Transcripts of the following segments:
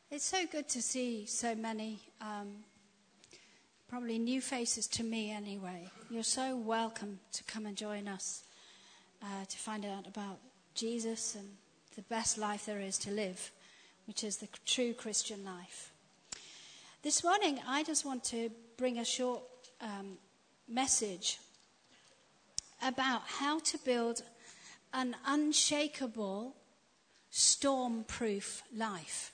It's so good to see so many, probably new faces to me anyway. You're so welcome to come and join us to find out about Jesus and the best life there is to live, which is the true Christian life. This morning, I just want to bring a short message about how to build an unshakable, storm-proof life.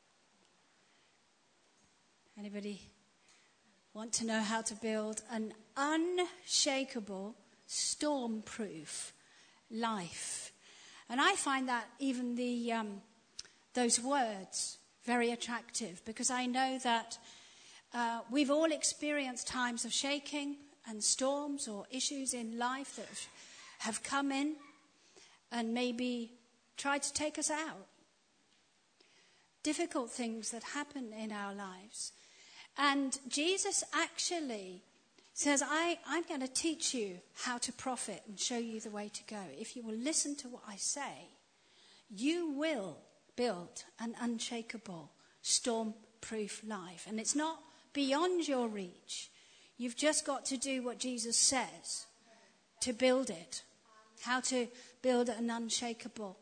Anybody want to know how to build an unshakable, storm-proof life? And I find that even those words very attractive, because I know that we've all experienced times of shaking and storms or issues in life that have come in and maybe tried to take us out. Difficult things that happen in our lives. And Jesus actually says, I'm going to teach you how to profit and show you the way to go. If you will listen to what I say, you will build an unshakable, storm-proof life. And it's not beyond your reach. You've just got to do what Jesus says to build it. How to build an unshakable,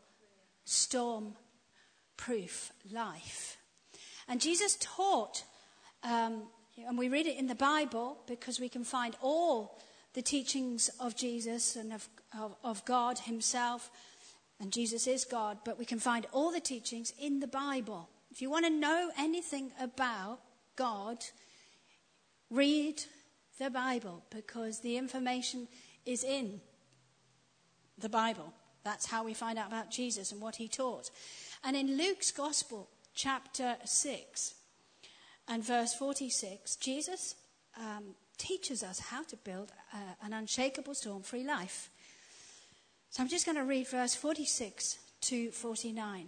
storm-proof life. And Jesus taught, and we read it in the Bible because we can find all the teachings of Jesus and of God himself. And Jesus is God, but we can find all the teachings in the Bible. If you want to know anything about God, read the Bible, because the information is in the Bible. That's how we find out about Jesus and what he taught. And in Luke's Gospel, chapter 6 and verse 46, Jesus teaches us how to build an unshakable, storm-free life. So I'm just going to read verse 46 to 49.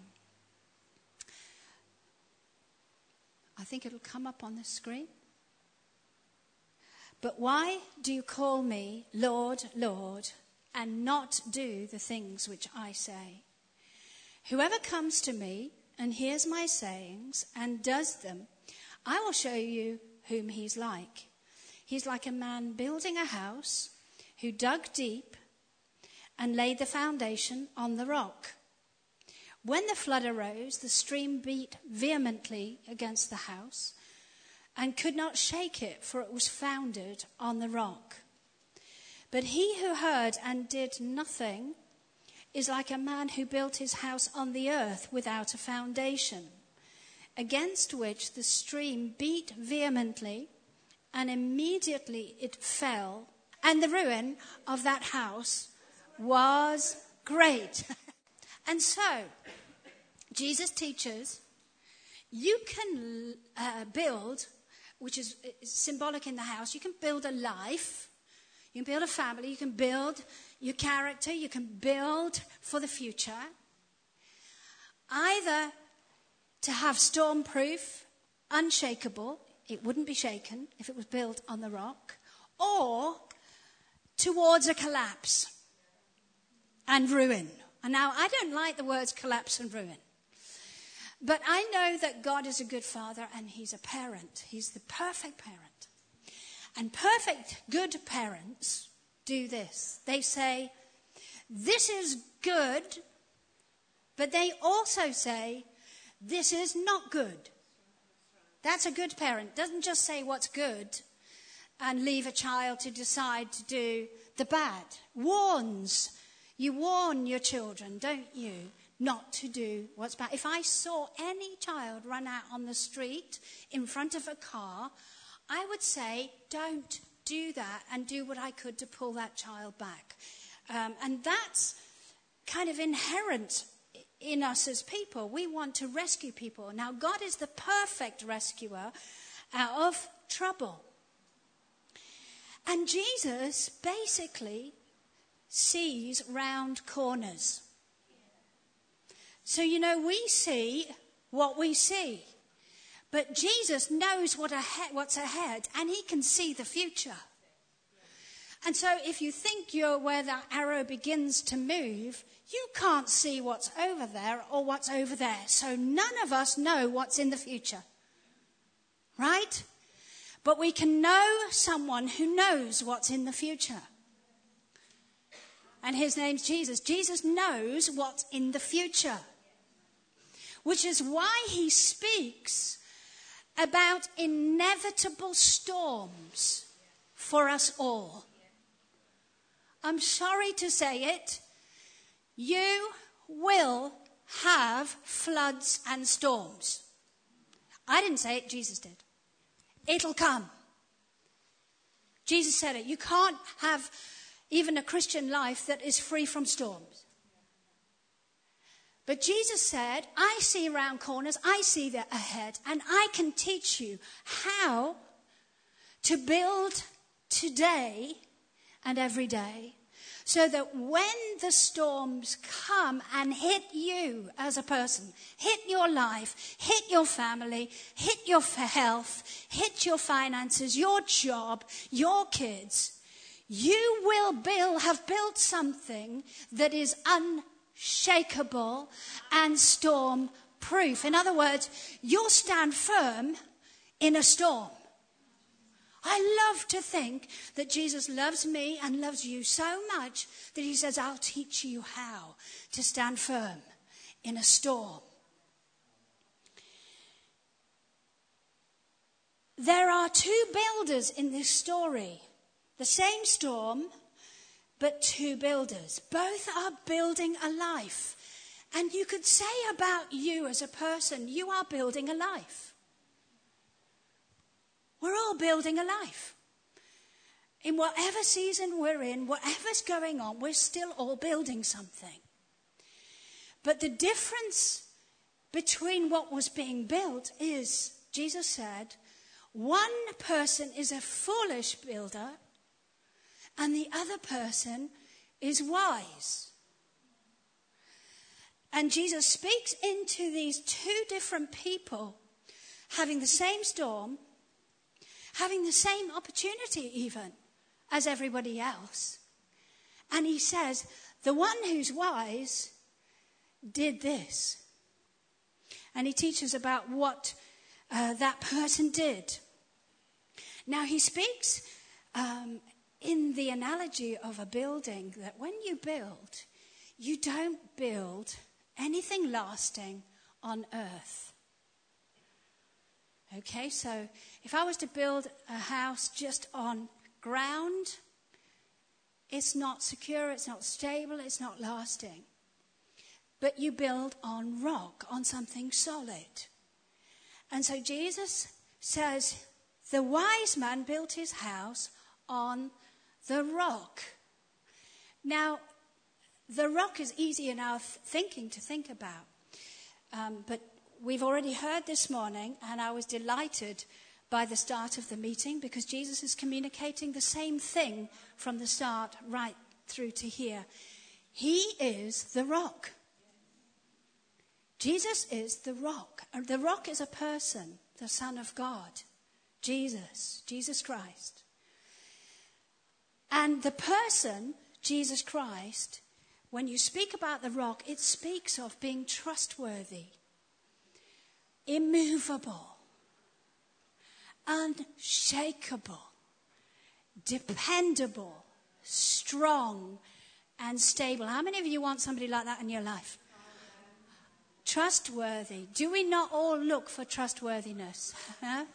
I think it'll come up on the screen. But why do you call me Lord, Lord, and not do the things which I say? Whoever comes to me and hears my sayings and does them, I will show you whom he's like. He's like a man building a house who dug deep and laid the foundation on the rock. When the flood arose, the stream beat vehemently against the house and could not shake it, for it was founded on the rock. But he who heard and did nothing is like a man who built his house on the earth without a foundation, against which the stream beat vehemently, and immediately it fell, and the ruin of that house was great. And so, Jesus teaches, you can build, which is symbolic in the house, you can build a life, you can build a family, you can build your character, you can build for the future. Either to have storm-proof, unshakable, it wouldn't be shaken if it was built on the rock, or towards a collapse and ruin. And now, I don't like the words collapse and ruin. But I know that God is a good father and he's a parent. He's the perfect parent. And perfect good parents do this. They say, this is good, but they also say, this is not good. That's a good parent. Doesn't just say what's good and leave a child to decide to do the bad. Warns. You warn your children, don't you, not to do what's bad. If I saw any child run out on the street in front of a car, I would say, don't do that, and do what I could to pull that child back. And that's kind of inherent in us as people. We want to rescue people. Now, God is the perfect rescuer out of trouble. And Jesus basically sees round corners. So, we see what we see. But Jesus knows what's ahead, and he can see the future. And so if you think you're where that arrow begins to move, You can't see what's over there or what's over there. So none of us know what's in the future. Right? But we can know someone who knows what's in the future. And his name's Jesus. Jesus knows what's in the future. Which is why he speaks about inevitable storms for us all. I'm sorry to say it. You will have floods and storms. I didn't say it, Jesus did. It'll come. Jesus said it. You can't have even a Christian life that is free from storms. But Jesus said, I see around corners, I see that ahead, and I can teach you how to build today and every day, so that when the storms come and hit you as a person, hit your life, hit your family, hit your health, hit your finances, your job, your kids, you will have built something that is unshakable and storm proof. In other words, you'll stand firm in a storm. I love to think that Jesus loves me and loves you so much that he says, I'll teach you how to stand firm in a storm. There are two builders in this story. The same storm, but two builders. Both are building a life. And you could say about you as a person, you are building a life. We're all building a life. In whatever season we're in, whatever's going on, we're still all building something. But the difference between what was being built is, Jesus said, one person is a foolish builder and the other person is wise. And Jesus speaks into these two different people having the same storm, having the same opportunity even as everybody else. And he says, the one who's wise did this. And he teaches about what that person did. Now he speaks in the analogy of a building that when you build, you don't build anything lasting on earth. Okay, so if I was to build a house just on ground, it's not secure, it's not stable, it's not lasting. But you build on rock, on something solid. And so Jesus says, the wise man built his house on the rock. Now, the rock is easy in our thinking to think about. But we've already heard this morning, and I was delighted by the start of the meeting because Jesus is communicating the same thing from the start right through to here. He is the rock. Jesus is the rock. The rock is a person, the Son of God, Jesus Christ. And the person, Jesus Christ, when you speak about the rock, it speaks of being trustworthy, immovable, unshakable, dependable, strong, and stable. How many of you want somebody like that in your life? Trustworthy. Do we not all look for trustworthiness? Huh?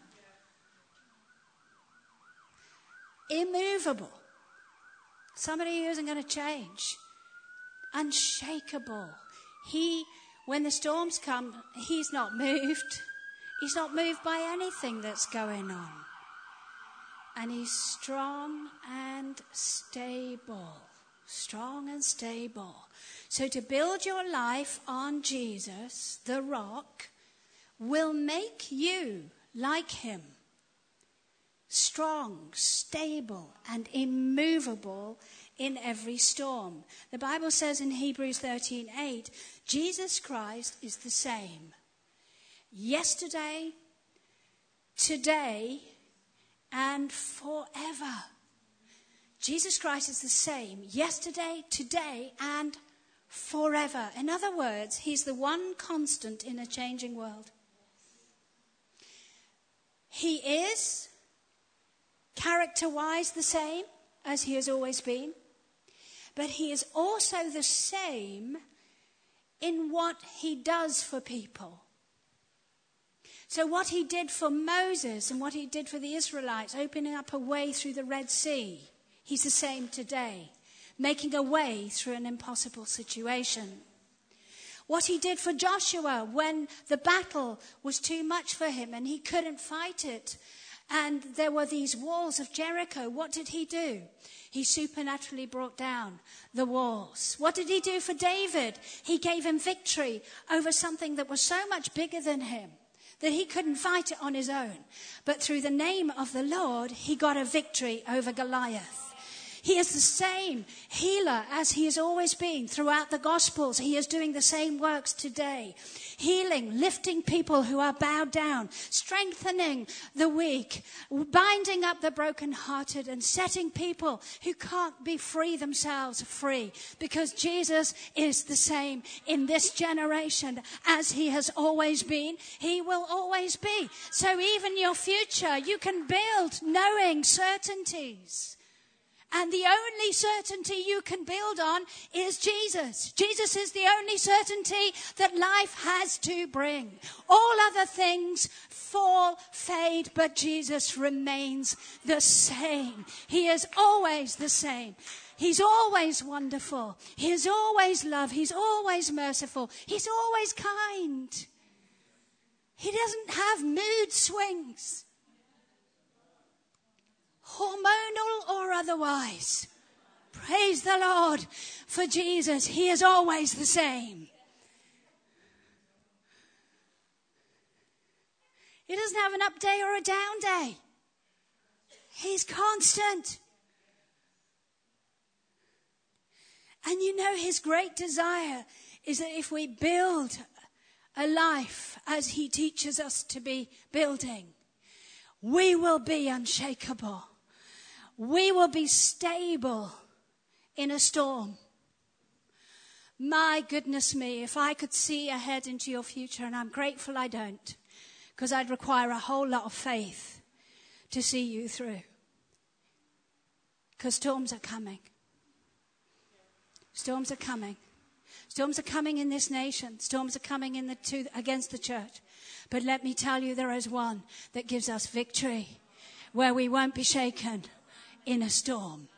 Immovable. Somebody who isn't going to change. Unshakable. When the storms come, he's not moved. He's not moved by anything that's going on. And he's strong and stable. Strong and stable. So to build your life on Jesus, the rock, will make you like him. Strong, stable, and immovable in every storm. The Bible says in Hebrews 13:8, Jesus Christ is the same. Yesterday, today, and forever. Jesus Christ is the same yesterday, today, and forever. In other words, he's the one constant in a changing world. He is character-wise the same as he has always been, but he is also the same in what he does for people. So what he did for Moses and what he did for the Israelites, opening up a way through the Red Sea, he's the same today, making a way through an impossible situation. What he did for Joshua when the battle was too much for him and he couldn't fight it, and there were these walls of Jericho, what did he do? He supernaturally brought down the walls. What did he do for David? He gave him victory over something that was so much bigger than him that he couldn't fight it on his own. But through the name of the Lord, he got a victory over Goliath. He is the same healer as he has always been throughout the Gospels. He is doing the same works today. Healing, lifting people who are bowed down, strengthening the weak, binding up the brokenhearted, and setting people who can't be free themselves free. Because Jesus is the same in this generation as he has always been. He will always be. So even your future, you can build knowing certainties. And the only certainty you can build on is Jesus. Jesus is the only certainty that life has to bring. All other things fall, fade, but Jesus remains the same. He is always the same. He's always wonderful. He is always love. He's always merciful. He's always kind. He doesn't have mood swings, hormonal or otherwise. Praise the Lord for Jesus. He is always the same. He doesn't have an up day or a down day. He's constant. And you know, his great desire is that if we build a life as he teaches us to be building, we will be unshakable. We will be stable in a storm. My goodness me, if I could see ahead into your future, and I'm grateful I don't, because I'd require a whole lot of faith to see you through. Because storms are coming. Storms are coming. Storms are coming in this nation. Storms are coming against the church. But let me tell you, there is one that gives us victory where we won't be shaken in a storm.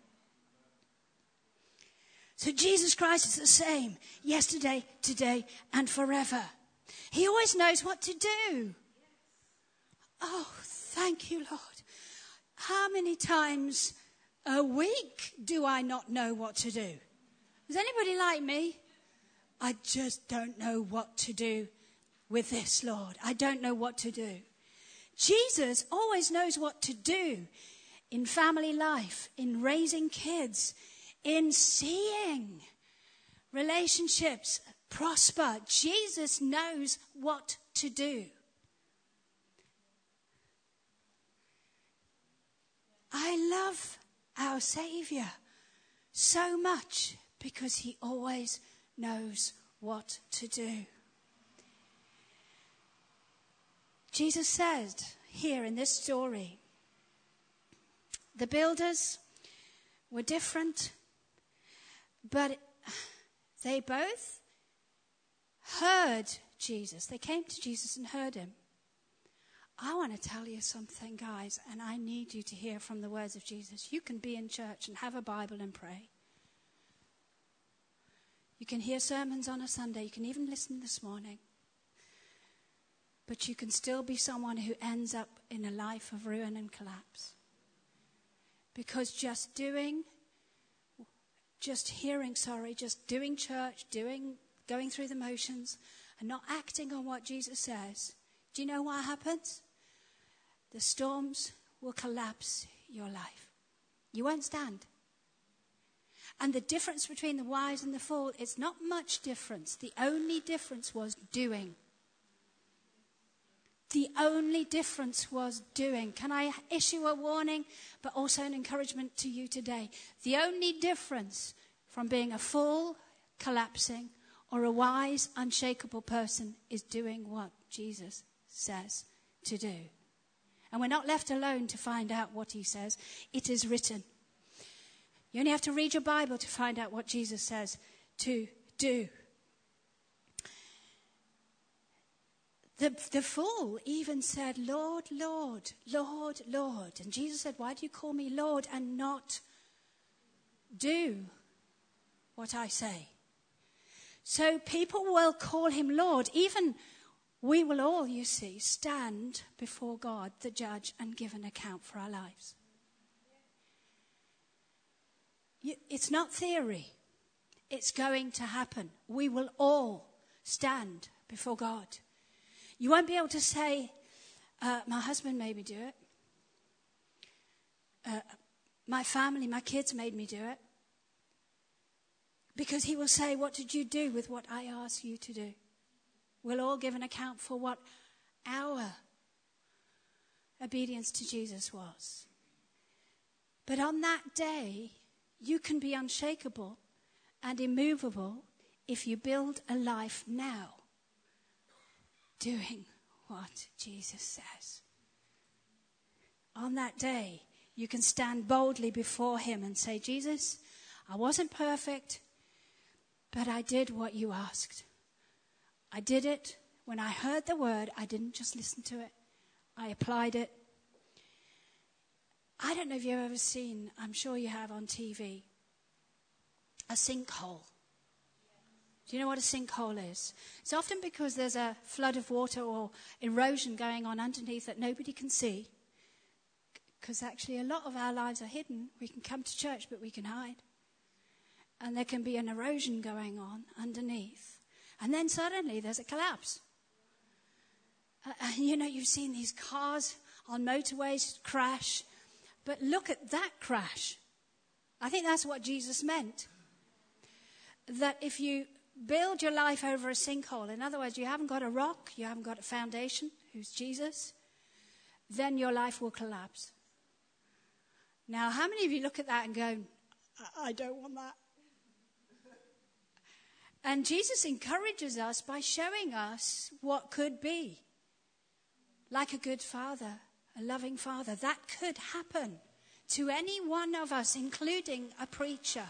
So Jesus Christ is the same yesterday, today, and forever. He always knows what to do. Oh, thank you, Lord. How many times a week do I not know what to do? Is anybody like me? I just don't know what to do with this, Lord. I don't know what to do. Jesus always knows what to do in family life, in raising kids, in seeing relationships prosper. Jesus knows what to do. I love our Savior so much because he always knows what to do. Jesus said here in this story, the builders were different, but they both heard Jesus. They came to Jesus and heard him. I want to tell you something, guys, and I need you to hear from the words of Jesus. You can be in church and have a Bible and pray. You can hear sermons on a Sunday. You can even listen this morning. But you can still be someone who ends up in a life of ruin and collapse. Because just doing church, going through the motions, and not acting on what Jesus says, do you know what happens? The storms will collapse your life. You won't stand. And the difference between the wise and the fool, it's not much difference. The only difference was doing. The only difference was doing. Can I issue a warning, but also an encouragement to you today? The only difference from being a fool collapsing, or a wise, unshakable person is doing what Jesus says to do. And we're not left alone to find out what he says. It is written. You only have to read your Bible to find out what Jesus says to do. The fool even said, Lord, Lord, Lord, Lord. And Jesus said, why do you call me Lord and not do what I say? So people will call him Lord. Even we will all, you see, stand before God, the judge, and give an account for our lives. It's not theory. It's going to happen. We will all stand before God. You won't be able to say, my husband made me do it. My family, my kids made me do it. Because he will say, what did you do with what I asked you to do? We'll all give an account for what our obedience to Jesus was. But on that day, you can be unshakable and immovable if you build a life now doing what Jesus says. On that day, you can stand boldly before him and say, Jesus, I wasn't perfect, but I did what you asked. I did it. When I heard the word, I didn't just listen to it. I applied it. I don't know if you've ever seen, I'm sure you have on TV, a sinkhole. Do you know what a sinkhole is? It's often because there's a flood of water or erosion going on underneath that nobody can see. Because actually a lot of our lives are hidden. We can come to church, but we can hide. And there can be an erosion going on underneath. And then suddenly there's a collapse. You've seen these cars on motorways crash. But look at that crash. I think that's what Jesus meant. That if you build your life over a sinkhole, in other words, you haven't got a rock, you haven't got a foundation, who's Jesus, then your life will collapse. Now, how many of you look at that and go, I don't want that? And Jesus encourages us by showing us what could be. Like a good father, a loving father. That could happen to any one of us, including a preacher.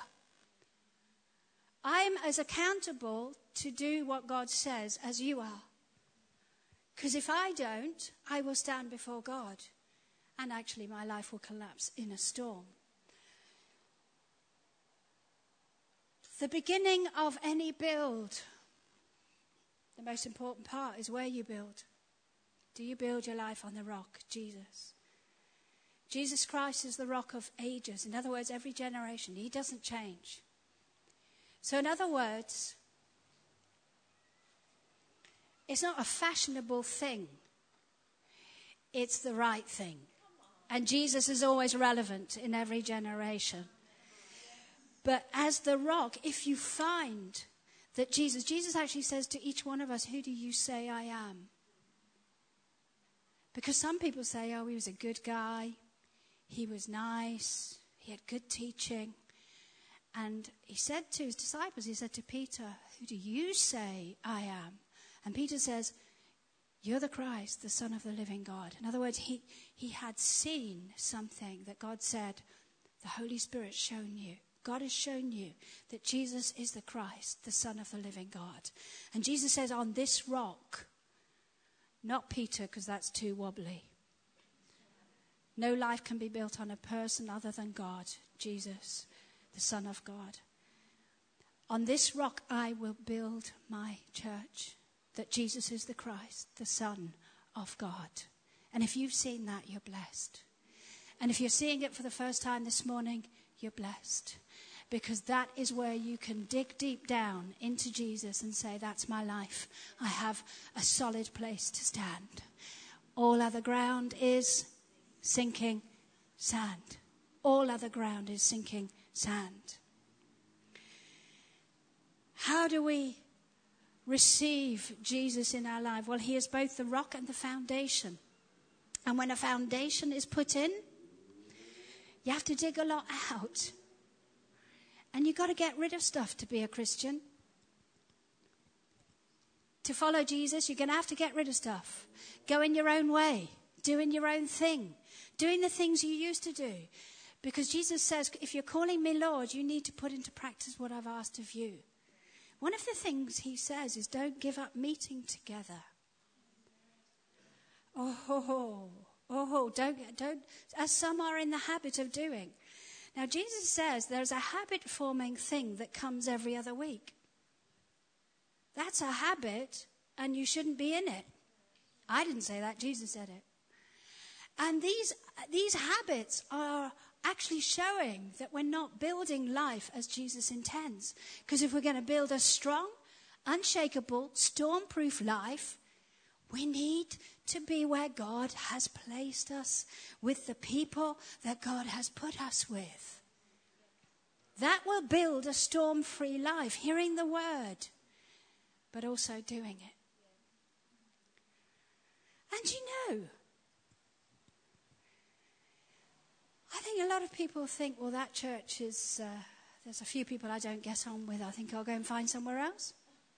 I'm as accountable to do what God says as you are. Because if I don't, I will stand before God. And actually my life will collapse in a storm. The beginning of any build, the most important part is where you build. Do you build your life on the rock, Jesus? Jesus Christ is the rock of ages. In other words, every generation. He doesn't change. So in other words, it's not a fashionable thing. It's the right thing. And Jesus is always relevant in every generation. But as the rock, if you find that Jesus actually says to each one of us, who do you say I am? Because some people say, oh, he was a good guy. He was nice. He had good teaching. And he said to his disciples, he said to Peter, who do you say I am? And Peter says, you're the Christ, the Son of the living God. In other words, he had seen something that God said, the Holy Spirit's shown you. God has shown you that Jesus is the Christ, the Son of the living God. And Jesus says, on this rock, not Peter, because that's too wobbly. No life can be built on a person other than God, Jesus, the Son of God. On this rock I will build my church, that Jesus is the Christ, the Son of God. And if you've seen that, you're blessed. And if you're seeing it for the first time this morning, you're blessed. Because that is where you can dig deep down into Jesus and say, that's my life. I have a solid place to stand. All other ground is sinking sand. All other ground is sinking sand. How do we receive Jesus in our life? Well, he is both the rock and the foundation. And when a foundation is put in, you have to dig a lot out. And you've got to get rid of stuff to be a Christian. To follow Jesus, you're going to have to get rid of stuff. Go in your own way. Doing your own thing. Doing the things you used to do. Because Jesus says, if you're calling me Lord, you need to put into practice what I've asked of you. One of the things he says is don't give up meeting together. Don't, as some are in the habit of doing. Now, Jesus says there's a habit-forming thing that comes every other week. That's a habit, and you shouldn't be in it. I didn't say that. Jesus said it. And these habits are actually showing that we're not building life as Jesus intends. Because if we're going to build a strong, unshakable, storm-proof life, we need to be where God has placed us, with the people that God has put us with. That will build a storm-free life, hearing the word, but also doing it. And you know, I think a lot of people think, well, that church is, there's a few people I don't get on with. I think I'll go and find somewhere else.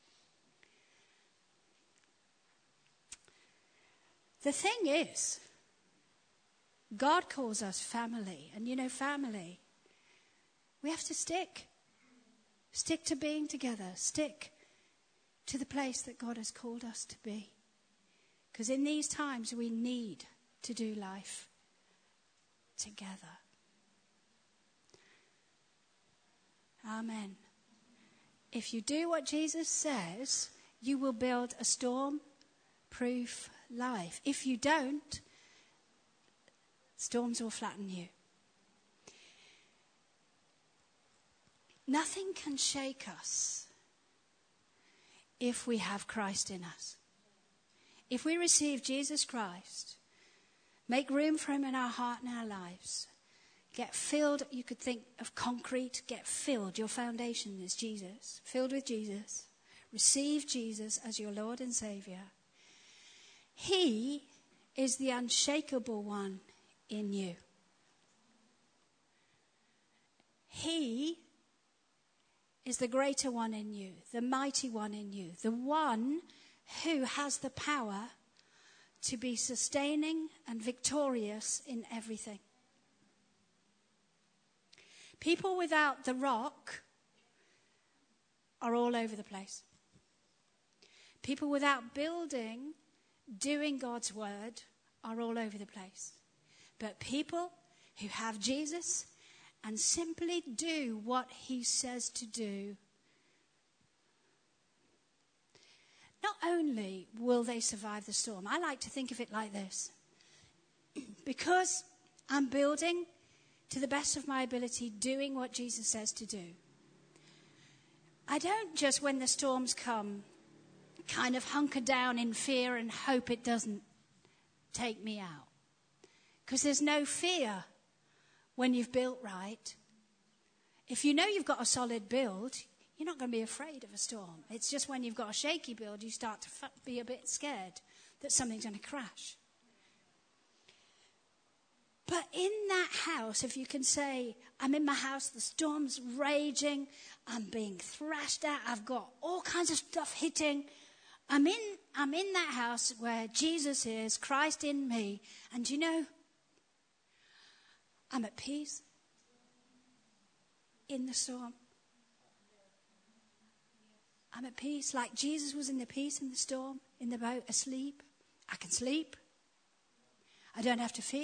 The thing is, God calls us family. And you know, family, we have to stick. Stick to being together. Stick to the place that God has called us to be. Because in these times, we need to do life together. Amen. If you do what Jesus says, you will build a storm-proof life. If you don't, storms will flatten you. Nothing can shake us if we have Christ in us. If we receive Jesus Christ, make room for him in our heart and our lives, get filled, you could think of concrete, get filled, your foundation is Jesus, filled with Jesus, receive Jesus as your Lord and Saviour. He is the unshakable one in you. He is the greater one in you, the mighty one in you, the one who has the power to be sustaining and victorious in everything. People without the rock are all over the place. People without building, doing God's word, are all over the place. But people who have Jesus and simply do what he says to do, not only will they survive the storm, I like to think of it like this. Because I'm building to the best of my ability, doing what Jesus says to do, I don't just, when the storms come, kind of hunker down in fear and hope it doesn't take me out. Because there's no fear when you've built right. If you know you've got a solid build, you're not going to be afraid of a storm. It's just when you've got a shaky build, you start to be a bit scared that something's going to crash. But in that house, if you can say, I'm in my house, the storm's raging, I'm being thrashed at, I've got all kinds of stuff hitting. I'm in that house where Jesus is, Christ in me, and you know, I'm at peace in the storm. I'm at peace, like Jesus was in the peace in the storm, in the boat, asleep. I can sleep. I don't have to fear.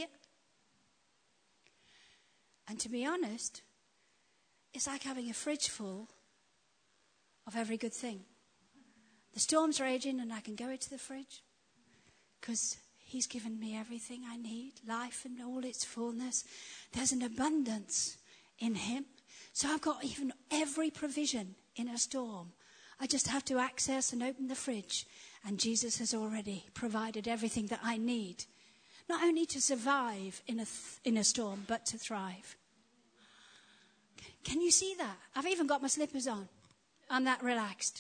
And to be honest, it's like having a fridge full of every good thing. The storm's raging and I can go into the fridge because he's given me everything I need, life and all its fullness. There's an abundance in him. So I've got even every provision in a storm. I just have to access and open the fridge, and Jesus has already provided everything that I need. Not only to survive in a storm, but to thrive. Can you see that? I've even got my slippers on. I'm that relaxed.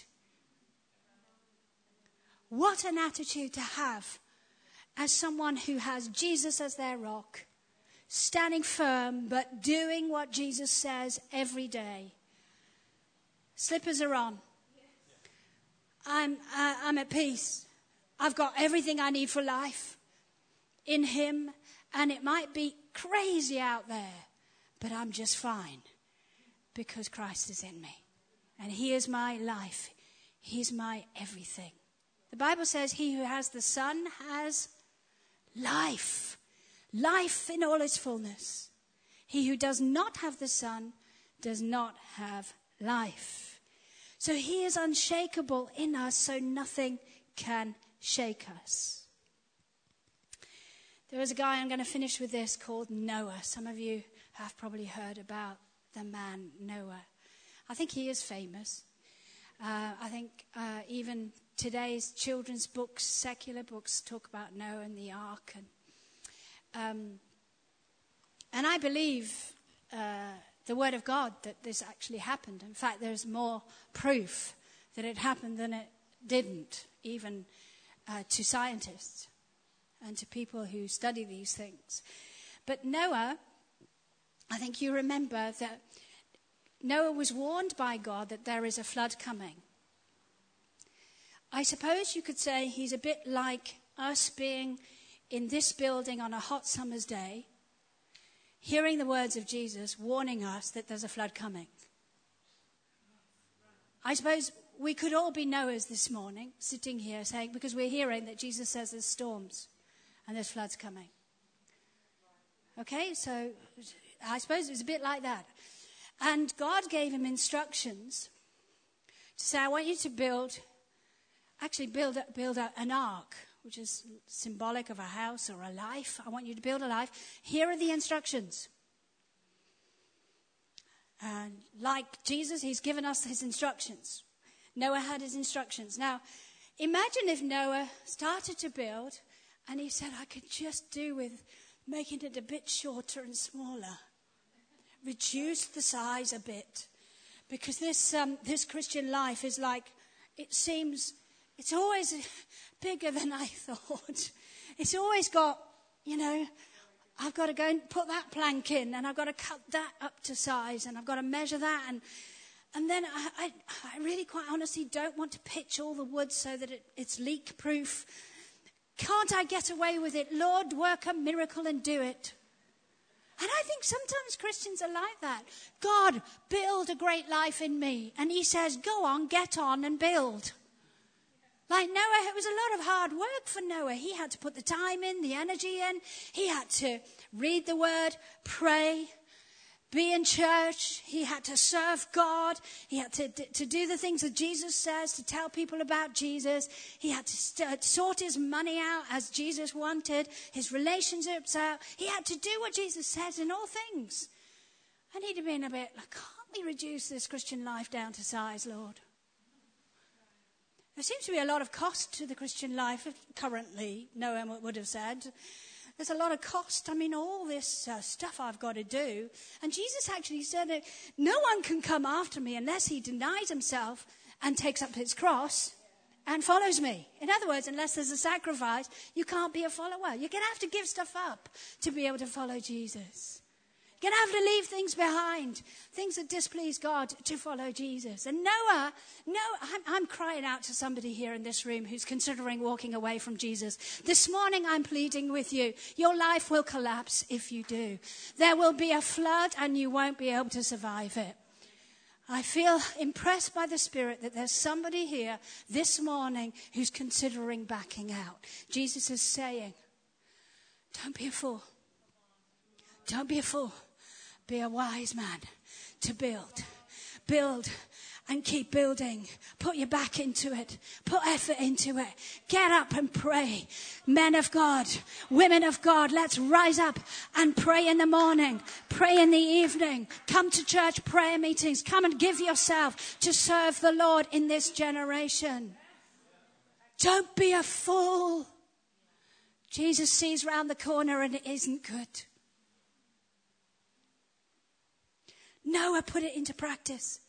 What an attitude to have as someone who has Jesus as their rock, standing firm, but doing what Jesus says every day. Slippers are on. I'm at peace. I've got everything I need for life in him. And it might be crazy out there, but I'm just fine because Christ is in me. And he is my life. He's my everything. The Bible says he who has the Son has life. Life in all its fullness. He who does not have the Son does not have life. So he is unshakable in us, so nothing can shake us. There was a guy, I'm going to finish with this, called Noah. Some of you have probably heard about the man Noah. I think he is famous. I think even today's children's books, secular books, talk about Noah and the ark. And I believe the word of God that this actually happened. In fact, there's more proof that it happened than it didn't, even to scientists and to people who study these things. But Noah, I think you remember that Noah was warned by God that there is a flood coming. I suppose you could say he's a bit like us being in this building on a hot summer's day, hearing the words of Jesus warning us that there's a flood coming. I suppose we could all be Noahs this morning, sitting here saying, because we're hearing that Jesus says there's storms and there's floods coming. Okay, so I suppose it was a bit like that. And God gave him instructions to say, I want you to build an ark, which is symbolic of a house or a life. I want you to build a life. Here are the instructions. And like Jesus, he's given us his instructions. Noah had his instructions. Now, imagine if Noah started to build and he said, I could just do with making it a bit shorter and smaller. Reduce the size a bit. Because this Christian life is like, it seems, it's always bigger than I thought. It's always got, I've got to go and put that plank in, and I've got to cut that up to size, and I've got to measure that. And then I really quite honestly don't want to pitch all the wood so that it's leak-proof. Can't I get away with it? Lord, work a miracle and do it. And I think sometimes Christians are like that. God, build a great life in me. And he says, go on, get on and build. Like Noah, it was a lot of hard work for Noah. He had to put the time in, the energy in. He had to read the word, pray, be in church. He had to serve God. He had to do the things that Jesus says, to tell people about Jesus. He had to sort his money out as Jesus wanted, his relationships out. He had to do what Jesus says in all things. And he'd have been a bit like, can't we reduce this Christian life down to size, Lord? There seems to be a lot of cost to the Christian life currently, Noah would have said. There's a lot of cost. I mean, all this stuff I've got to do. And Jesus actually said that no one can come after me unless he denies himself and takes up his cross and follows me. In other words, unless there's a sacrifice, you can't be a follower. You're going to have to give stuff up to be able to follow Jesus. You're going to have to leave things behind, things that displease God, to follow Jesus. And Noah, I'm crying out to somebody here in this room who's considering walking away from Jesus. This morning I'm pleading with you. Your life will collapse if you do. There will be a flood and you won't be able to survive it. I feel impressed by the Spirit that there's somebody here this morning who's considering backing out. Jesus is saying, don't be a fool. Don't be a fool. Be a wise man to build. Build and keep building. Put your back into it. Put effort into it. Get up and pray. Men of God, women of God, let's rise up and pray in the morning. Pray in the evening. Come to church prayer meetings. Come and give yourself to serve the Lord in this generation. Don't be a fool. Jesus sees round the corner and it isn't good. Noah put it into practice.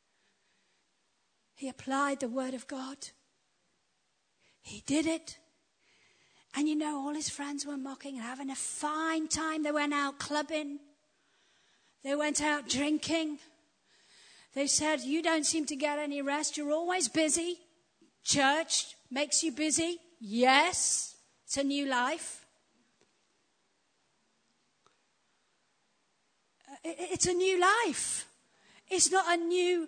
He applied the word of God. He did it. And all his friends were mocking and having a fine time. They went out clubbing. They went out drinking. They said, you don't seem to get any rest. You're always busy. Church makes you busy. Yes, it's a new life. It's a new life. It's not a new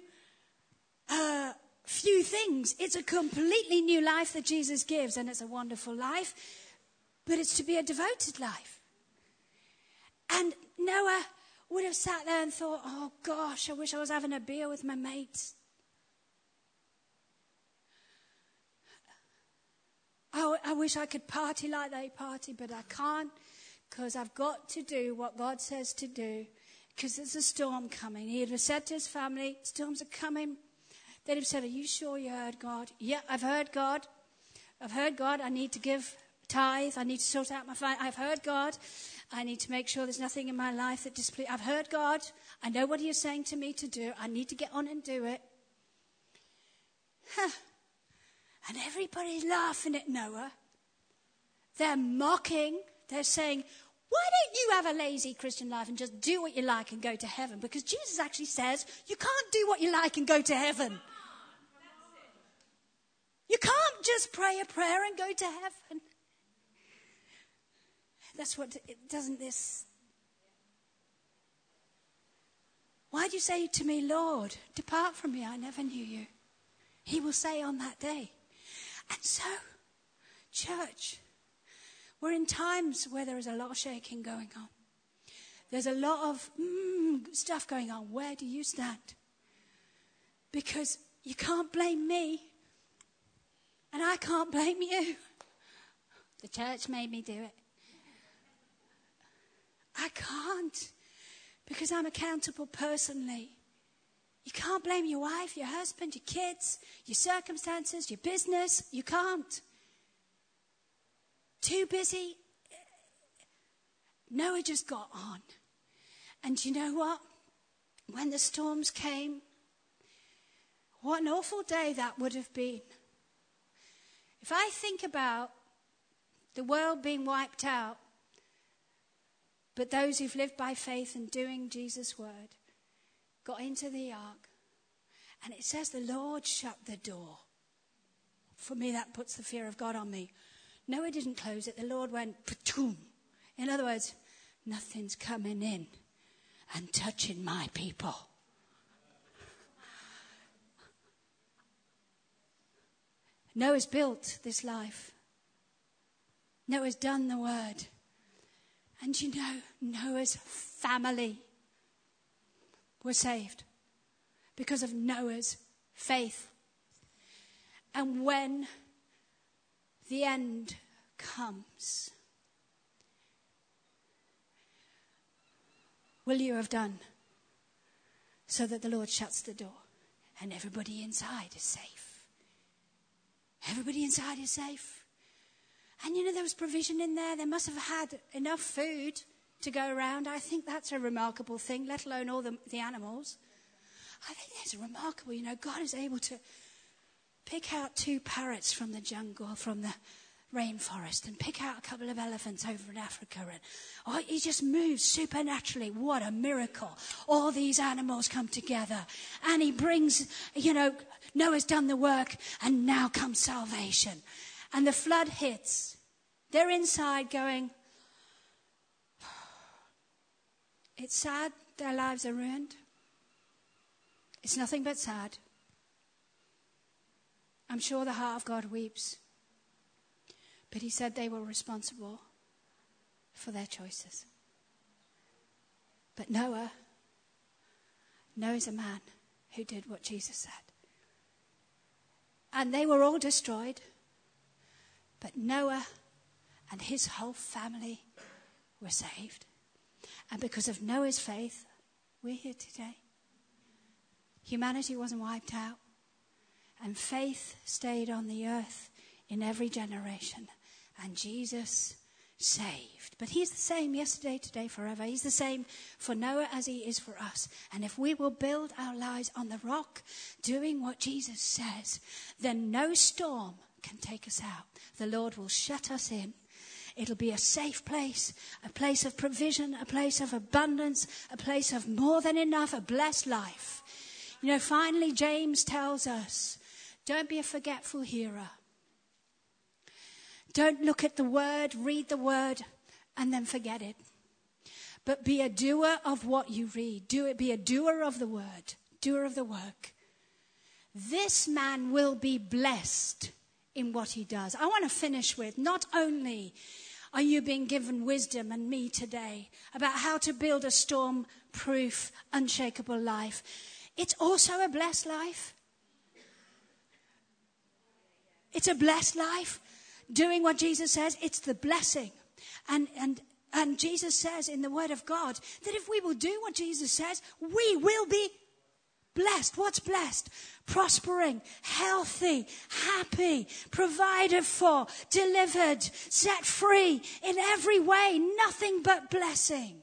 few things. It's a completely new life that Jesus gives, and it's a wonderful life. But it's to be a devoted life. And Noah would have sat there and thought, oh gosh, I wish I was having a beer with my mates. I wish I could party like they party, but I can't, because I've got to do what God says to do, because there's a storm coming. He'd have said to his family, storms are coming. They'd have said, are you sure you heard God? Yeah, I've heard God. I've heard God. I need to give tithe. I need to sort out my finances. I've heard God. I need to make sure there's nothing in my life that displeases. I've heard God. I know what he is saying to me to do. I need to get on and do it. And everybody's laughing at Noah. They're mocking. They're saying, why don't you have a lazy Christian life and just do what you like and go to heaven? Because Jesus actually says you can't do what you like and go to heaven. You can't just pray a prayer and go to heaven. That's what, doesn't this... Why do you say to me, Lord, depart from me, I never knew you? He will say on that day. And so, church, we're in times where there is a lot of shaking going on. There's a lot of stuff going on. Where do you stand? Because you can't blame me. And I can't blame you. The church made me do it. I can't. Because I'm accountable personally. You can't blame your wife, your husband, your kids, your circumstances, your business. You can't. Too busy. Noah just got on. And you know what? When the storms came, what an awful day that would have been. If I think about the world being wiped out, but those who've lived by faith and doing Jesus' word got into the ark, and it says the Lord shut the door. For me, that puts the fear of God on me. Noah didn't close it. The Lord went, patoom. In other words, nothing's coming in and touching my people. Noah's built this life. Noah's done the word. And you know, Noah's family were saved because of Noah's faith. And when the end comes, will you have done so that the Lord shuts the door and everybody inside is safe? Everybody inside is safe. And you know, there was provision in there. They must have had enough food to go around. I think that's a remarkable thing, let alone all the animals. I think that's remarkable. You know, God is able to pick out 2 parrots from the jungle, from the rainforest, and pick out a couple of elephants over in Africa. And he just moves supernaturally. What a miracle. All these animals come together. And he brings, you know, Noah's done the work, and now comes salvation. And the flood hits. They're inside going, it's sad their lives are ruined. It's nothing but sad. I'm sure the heart of God weeps. But he said they were responsible for their choices. But Noah's a man who did what Jesus said. And they were all destroyed. But Noah and his whole family were saved. And because of Noah's faith, we're here today. Humanity wasn't wiped out. And faith stayed on the earth in every generation. And Jesus saved. But he's the same yesterday, today, forever. He's the same for Noah as he is for us. And if we will build our lives on the rock, doing what Jesus says, then no storm can take us out. The Lord will shut us in. It'll be a safe place, a place of provision, a place of abundance, a place of more than enough, a blessed life. You know, finally, James tells us, Don't be a forgetful hearer. Don't look at the word, read the word, and then forget it. But be a doer of what you read. Be a doer of the word, doer of the work. This man will be blessed in what he does. I want to finish with, not only are you being given wisdom, and me today, about how to build a storm-proof, unshakable life, it's also a blessed life. It's a blessed life. Doing what Jesus says, it's the blessing. And Jesus says in the Word of God that if we will do what Jesus says, we will be blessed. What's blessed? Prospering, healthy, happy, provided for, delivered, set free in every way. Nothing but blessing.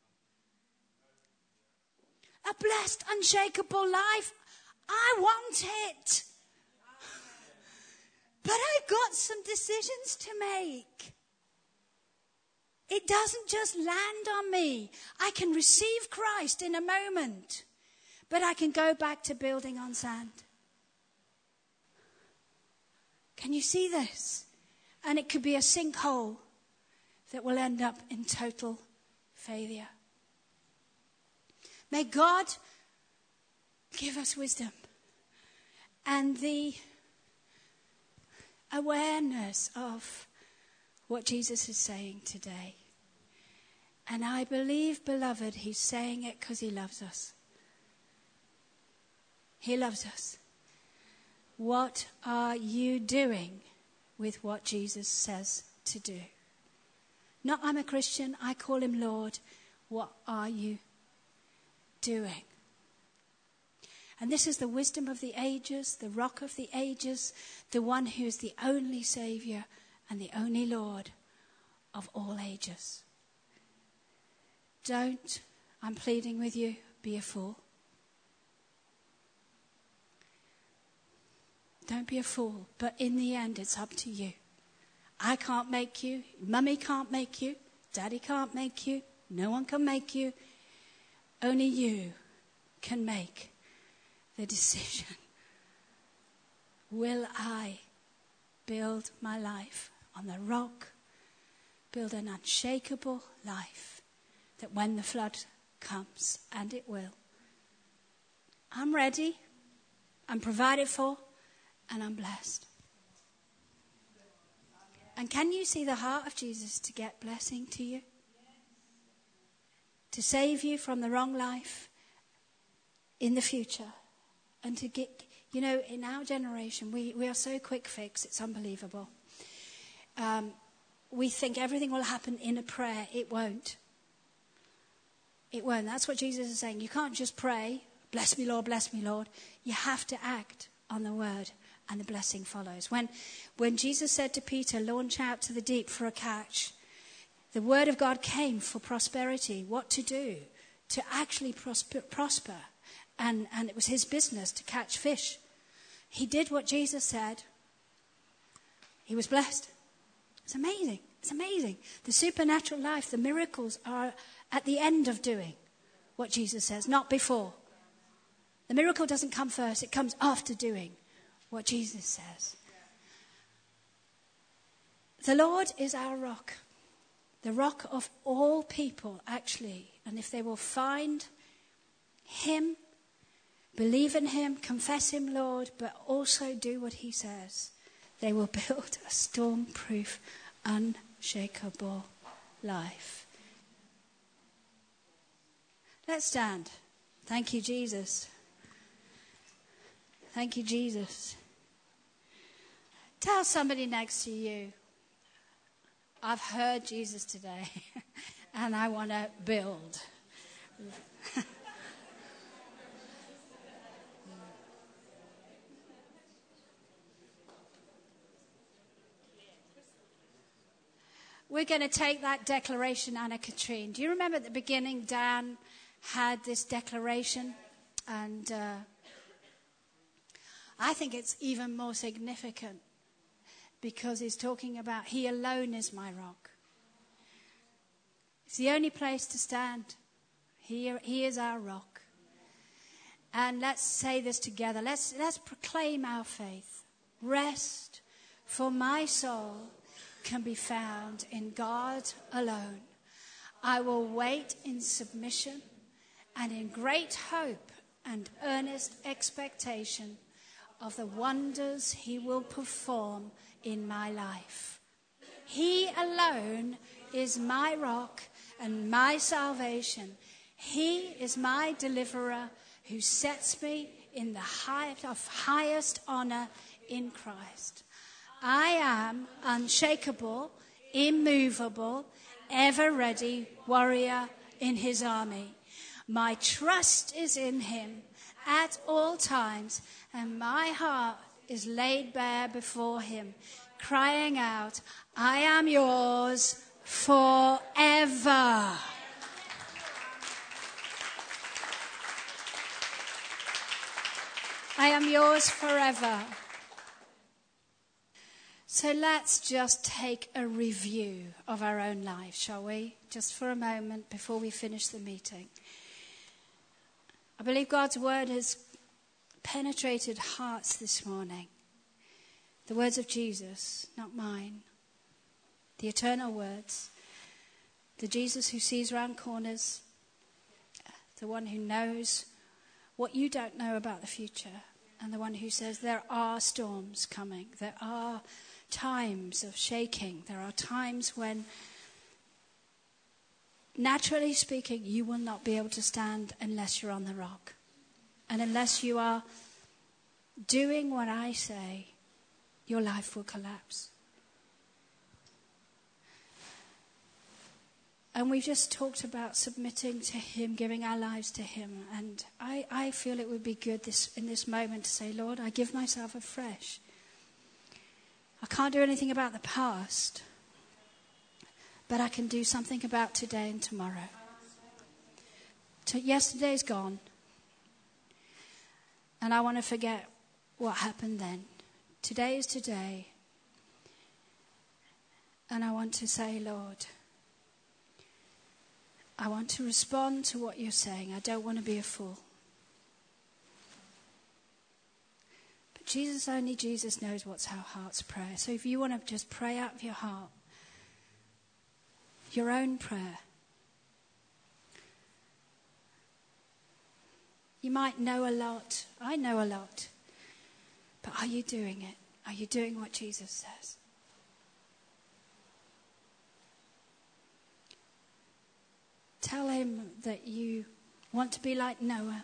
A blessed, unshakable life. I want it. But I've got some decisions to make. It doesn't just land on me. I can receive Christ in a moment, but I can go back to building on sand. Can you see this? And it could be a sinkhole that will end up in total failure. May God give us wisdom and the awareness of what Jesus is saying today. And I believe, beloved, he's saying it because he loves us. He loves us. What are you doing with what Jesus says to do? Not I'm a Christian, I call him Lord. What are you doing? And this is the wisdom of the ages, the rock of the ages, the one who is the only Saviour and the only Lord of all ages. Don't, I'm pleading with you, be a fool. Don't be a fool, but in the end it's up to you. I can't make you, Mummy can't make you, Daddy can't make you, no one can make you. Only you can make the decision. Will I build my life on the rock, build an unshakable life that when the flood comes, and it will, I'm ready, I'm provided for, and I'm blessed. And can you see the heart of Jesus to get blessing to you? To save you from the wrong life in the future. And to get, you know, in our generation, we are so quick fix, it's unbelievable. We think everything will happen in a prayer. It won't. It won't. That's what Jesus is saying. You can't just pray, bless me, Lord, bless me, Lord. You have to act on the word, and the blessing follows. When Jesus said to Peter, launch out to the deep for a catch, the word of God came for prosperity, what to do, to actually prosper. And it was his business to catch fish. He did what Jesus said. He was blessed. It's amazing. It's amazing. The supernatural life, the miracles are at the end of doing what Jesus says, not before. The miracle doesn't come first. It comes after doing what Jesus says. The Lord is our rock. The rock of all people, actually. And if they will find him, believe in him, confess him, Lord, but also do what he says, they will build a storm-proof, unshakable life. Let's stand. Thank you, Jesus. Thank you, Jesus. Tell somebody next to you, I've heard Jesus today, and I want to build. We're going to take that declaration, Anna Katrine. Do you remember at the beginning, Dan had this declaration? And I think it's even more significant because he's talking about he alone is my rock. It's the only place to stand. He is our rock. And let's say this together. Let's proclaim our faith. Rest for my soul can be found in God alone. I will wait in submission and in great hope and earnest expectation of the wonders he will perform in my life. He alone is my rock and my salvation. He is my deliverer who sets me in the height of highest honor in Christ. I am unshakable, immovable, ever ready warrior in his army. My trust is in him at all times, and my heart is laid bare before him, crying out, I am yours forever. I am yours forever. So let's just take a review of our own lives, shall we? Just for a moment before we finish the meeting. I believe God's word has penetrated hearts this morning. The words of Jesus, not mine. The eternal words. The Jesus who sees round corners. The one who knows what you don't know about the future. And the one who says there are storms coming. There are times of shaking. There are times when, naturally speaking, you will not be able to stand unless you're on the rock. And unless you are doing what I say, your life will collapse. And we've just talked about submitting to him, giving our lives to him. And I feel it would be good in this moment to say, Lord, I give myself afresh. I can't do anything about the past, but I can do something about today and tomorrow. Yesterday's gone, and I want to forget what happened then. Today is today, and I want to say, Lord, I want to respond to what you're saying. I don't want to be a fool. But only Jesus knows what's our heart's prayer. So if you want to just pray out of your heart, your own prayer. You might know a lot. I know a lot. But are you doing it? Are you doing what Jesus says? Tell him that you want to be like Noah.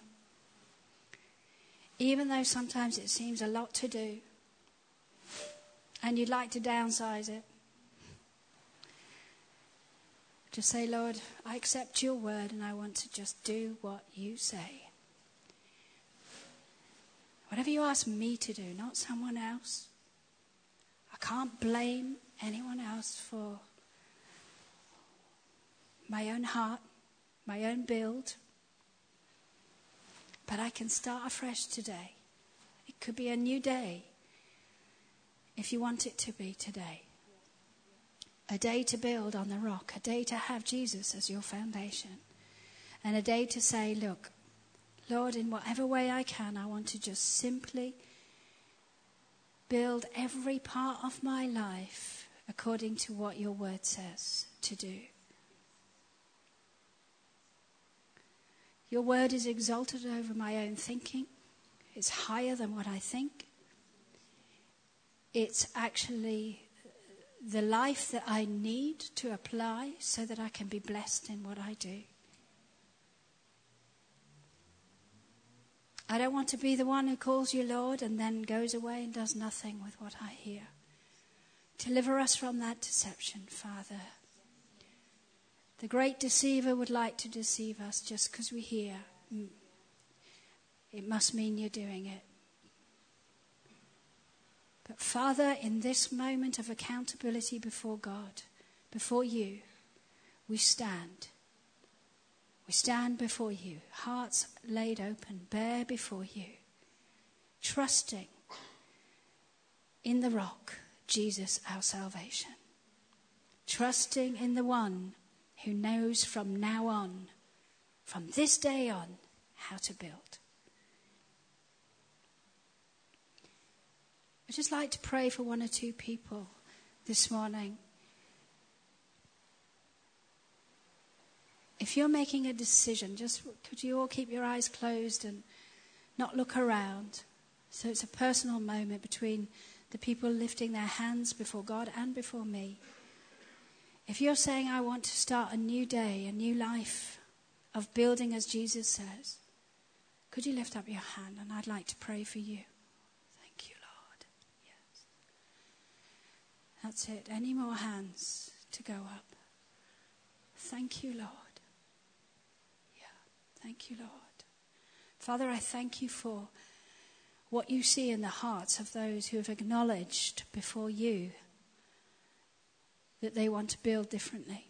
Even though sometimes it seems a lot to do. And you'd like to downsize it. Just say, Lord, I accept your word and I want to just do what you say. Whatever you ask me to do, not someone else. I can't blame anyone else for my own heart, my own build. But I can start afresh today. It could be a new day, if you want it to be today. A day to build on the rock, a day to have Jesus as your foundation, and a day to say, look, Lord, in whatever way I can, I want to just simply build every part of my life according to what your word says to do. Your word is exalted over my own thinking. It's higher than what I think. It's actually the life that I need to apply so that I can be blessed in what I do. I don't want to be the one who calls you Lord and then goes away and does nothing with what I hear. Deliver us from that deception, Father. The great deceiver would like to deceive us just because we hear. It must mean you're doing it. But Father, in this moment of accountability before God, before you, we stand. We stand before you, hearts laid open, bare before you, trusting in the rock, Jesus, our salvation. Trusting in the one who knows from now on, from this day on, how to build. I'd just like to pray for one or two people this morning. If you're making a decision, just could you all keep your eyes closed and not look around? So it's a personal moment between the people lifting their hands before God and before me. If you're saying, I want to start a new day, a new life of building as Jesus says, could you lift up your hand? And I'd like to pray for you. Thank you, Lord. Yes. That's it. Any more hands to go up? Thank you, Lord. Thank you, Lord. Father, I thank you for what you see in the hearts of those who have acknowledged before you that they want to build differently.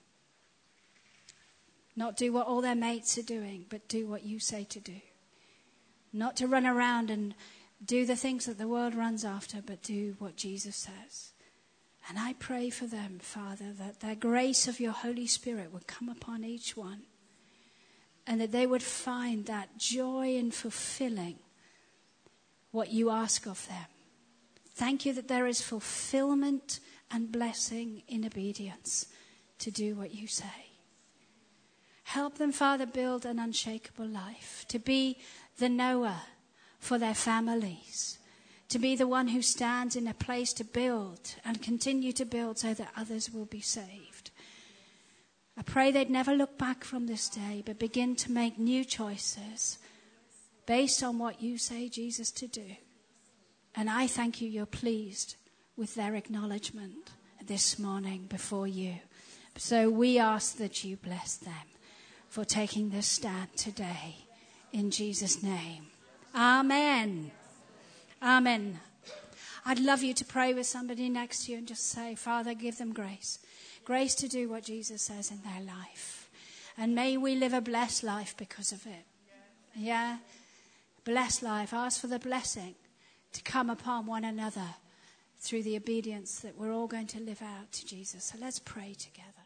Not do what all their mates are doing, but do what you say to do. Not to run around and do the things that the world runs after, but do what Jesus says. And I pray for them, Father, that the grace of your Holy Spirit would come upon each one. And that they would find that joy in fulfilling what you ask of them. Thank you that there is fulfillment and blessing in obedience to do what you say. Help them, Father, build an unshakable life, to be the Noah for their families, to be the one who stands in a place to build and continue to build so that others will be saved. I pray they'd never look back from this day, but begin to make new choices based on what you say, Jesus, to do. And I thank you, you're pleased with their acknowledgement this morning before you. So we ask that you bless them for taking this stand today. In Jesus' name. Amen. Amen. I'd love you to pray with somebody next to you and just say, Father, give them grace. Grace to do what Jesus says in their life. And may we live a blessed life because of it. Yeah? Blessed life. Ask for the blessing to come upon one another through the obedience that we're all going to live out to Jesus. So let's pray together.